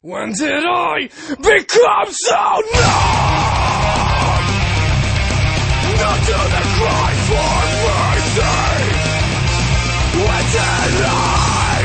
When did I become so numb? Not to the cry for mercy. When did I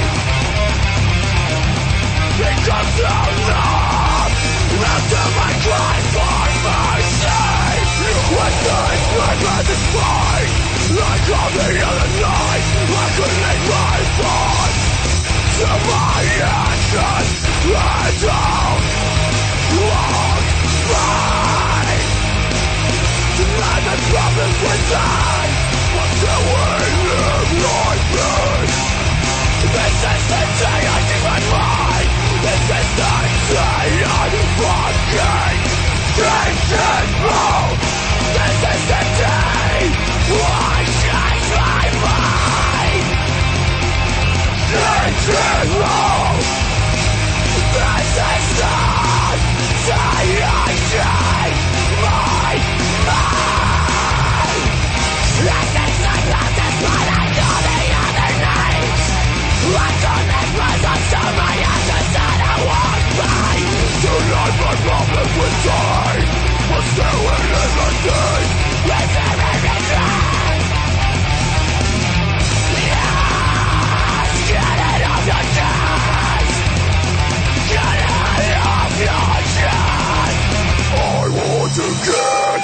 become so numb? Not to my cry for mercy. When things like I despise, like on the other night, I could leave my thoughts to my actions. I don't want right to let the problems within, but do we live like this? This is the day I give my mind. This is the day I'm fucking taking home. This is the day I change my mind. Taking home. This is the day I change my mind. This is the practice, but I know the other names. I connect myself to my actions and I walk by. Tonight my problems with time, but still in the day. With every regret. Yes, get it off your chest. Get it off your chest. I want to get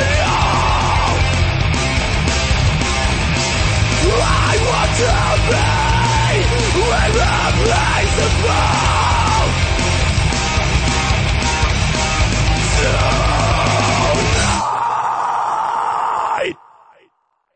I want to be